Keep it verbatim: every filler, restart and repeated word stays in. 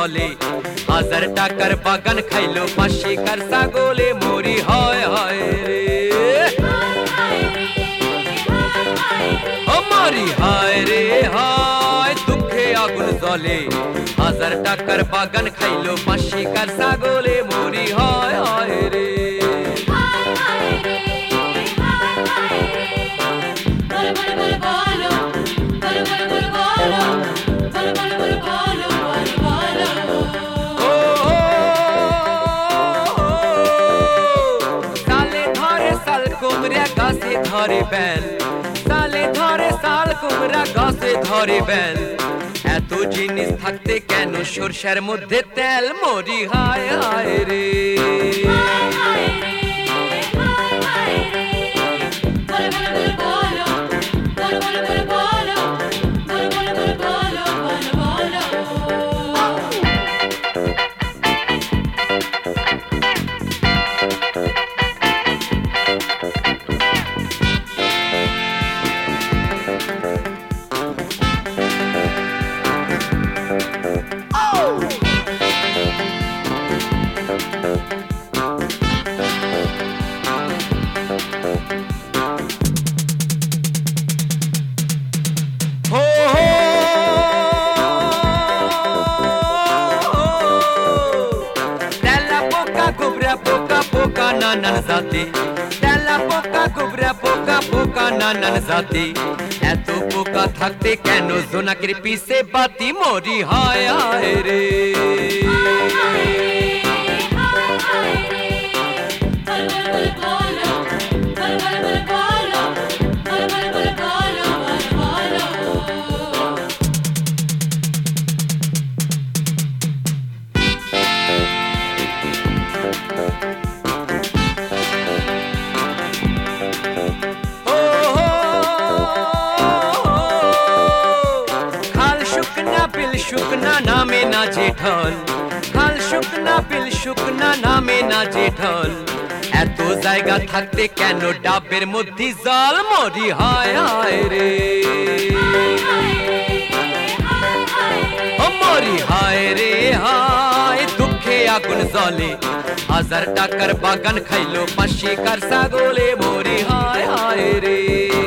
জলে হাজার টাকার বাগান খাইলো পাশে কার ছাগলে মরি হায় হায় রে ও মরি হায় রে হায় দুঃখে আগুন জ্বলে হাজার টাকার বাগান খাইলো পাশে কার ছাগলে মরি হায় হায় রে গাছে ধরে বেল সালে ধরে সাল কুমড়া গাছে ধরে বেল এত জিনিস থাকতে কেন সরষের মধ্যে তেল মরি হায় হায় রে নানান জাতি তেলা পোকা গোবরা পোকা পোকা নানান জাতি এত পোকা থাকতে কেন জোনাকের পিছে বাতি মরি হায় হায় রে শুকনা নামে না জেঠল খাল শুকনা বিল শুকনা নামে না জেঠল এত জায়গা থাকতে কেন ডাবের মধ্যে জল মরি হায় হায় রে ও মরি হায় রে হায় দুঃখে আগুন জ্বলে হাজার টাকার বাগান খাইলো পাশে কার ছাগলে মরি হায় হায় রে